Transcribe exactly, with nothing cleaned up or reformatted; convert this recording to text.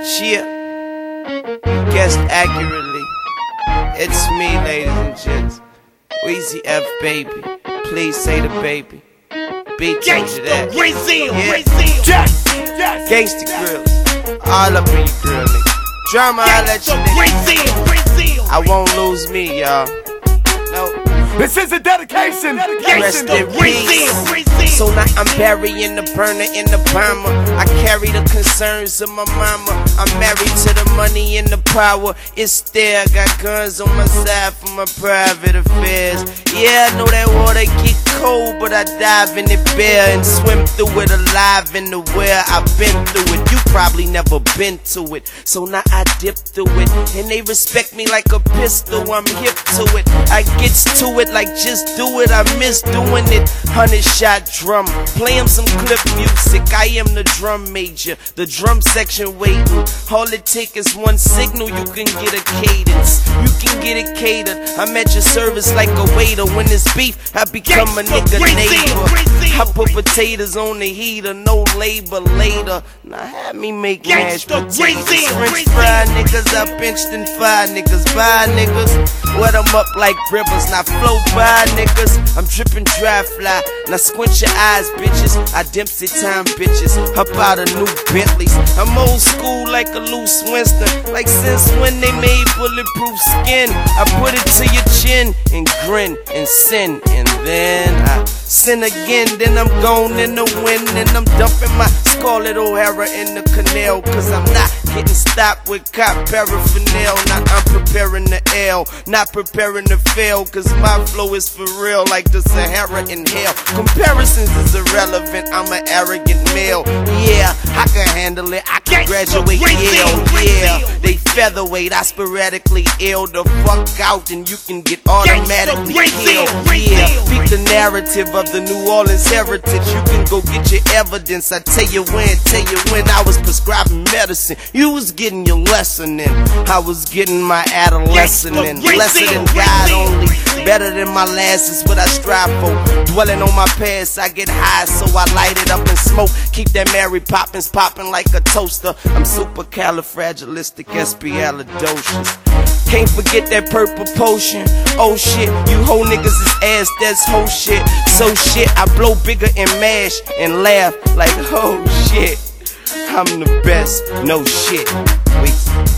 Shit, you guessed accurately. It's me, ladies and gents. Weezy F, baby. Please say the baby. Beat change that. Brazil, Yeah. Brazil. Yes, yes. Gangsta grills. All up in your grill, nigga. Drama, I let you nigga. Brazil, Brazil. I won't lose me, y'all. No. This is a dedication. Rest in peace. So now I'm burying the burner in the bomber. I carry the concerns of my mama. I'm married to the money and the power. It's there. I got guns on my side for my private affairs. Yeah, I know that water get cold, but I dive in it bare and swim through it alive in the where I've been through it. You probably never been to it, so now I dip through it, and they respect me like a pistol. I'm hip to it. I gets to it like just do it. I miss doing it. Hundred shot drum, play 'em some clip music. I am the drum major, the drum section waiting. All it take is one signal, you can get a cadence. You can get it catered. I'm at your service like a waiter. When it's beef, I become a nigga neighbor. I put potatoes on the heater, no labor later. Now have me make mashed potatoes. French fry niggas, I benched and fire niggas. Bye niggas, wet them up like rivers. Now flow by niggas, I'm dripping dry fly. Now squint your eyes, bitches. I Dempsey time bitches. Up out of new Bentleys. I'm old school like a loose Winston. Like since when they made bulletproof skin. I put it to your chin and grin and sin. And then I sin again. Then I'm gone in the wind. And I'm dumping my Scarlett O'Hara in the canal. Cause I'm not getting stopped with cop paraphernalia. Now I'm preparing the L, not preparing to fail. Cause my flow is for real like the Sahara in hell. Comparisons is irrelevant, I'm an arrogant male. Yeah, I can handle it, I can graduate Yale. Yeah, they featherweight, I sporadically ill the fuck out and you can get automatically killed. Yeah, beat the narrative of the New Orleans heritage. You can go get your evidence, I tell you when, tell you when I was prescribing medicine. You was getting your lesson in, I was getting my adolescent in. Lesser than God only, better than my last is what I strive for. Dwelling on my past, I get high so I light it up and smoke. Keep that Mary Poppins popping like a toaster. I'm supercalifragilisticexpialidocious. Can't forget that purple potion. Oh shit, you hoe niggas is ass, that's whole shit. So shit, I blow bigger and mash and laugh like oh shit. I'm the best, no shit. Wait.